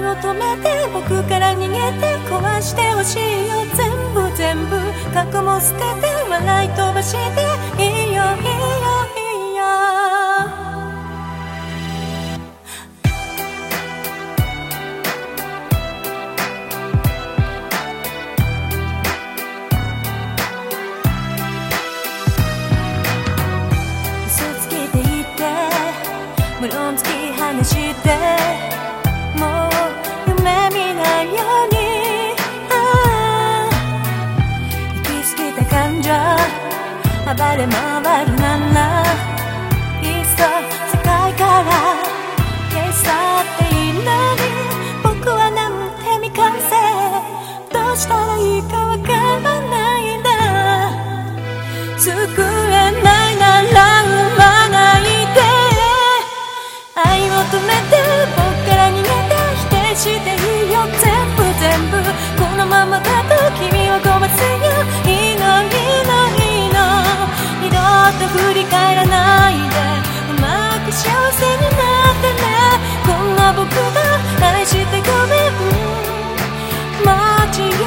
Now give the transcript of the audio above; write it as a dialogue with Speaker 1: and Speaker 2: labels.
Speaker 1: 愛を止めて僕から逃げて壊してほしいよ全部過去も捨てて笑い飛ばしていいよいいよいいよ嘘つきでいて無論突き放してもう夢見ないように行き過ぎた感情暴れ回るならいっそ世界から消し去っていいのに僕はなんて未完成どうしたらいいかわからないんだ救えないなら産まないで愛を止めて僕から逃げて否定していいよ全部このままだと君をごまつよいいの二度と振り返らないでうまく幸せになってねこんな僕が愛してごめん間違